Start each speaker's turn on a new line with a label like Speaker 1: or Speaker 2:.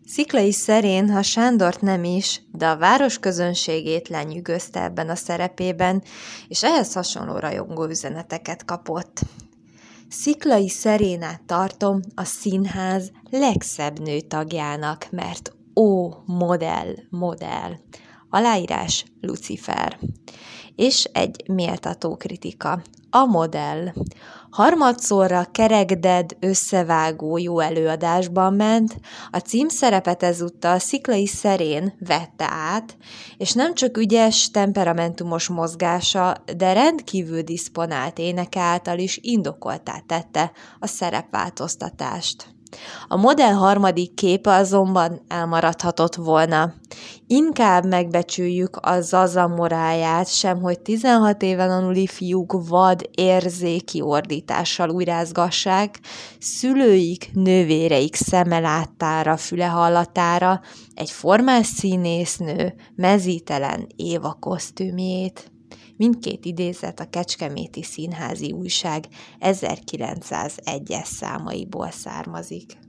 Speaker 1: Sziklay Szerén, ha Sándort nem is, de a város közönségét lenyűgözte ebben a szerepében, és ehhez hasonló rajongó üzeneteket kapott. Sziklay Szerénát tartom a színház legszebb nőtagjának, mert modell. Aláírás Lucifer. És egy méltató kritika. A modell. Harmadszorra kerekded, összevágó jó előadásban ment, a címszerepet ezúttal Sziklay Szerén vette át, és nem csak ügyes, temperamentumos mozgása, de rendkívül diszponált éneke által is indokoltá tette a szerepváltoztatást. A modell harmadik képe azonban elmaradhatott volna. Inkább megbecsüljük a Zaza morálját, sem hogy 16 éven aluli fiúk vad érzéki ordítással újrázgassák, szülőik, nővéreik szeme láttára, füle hallatára egy formás színésznő mezítelen Éva kosztümjét. Mindkét idézet a Kecskeméti Színházi Újság 1901-es számaiból származik.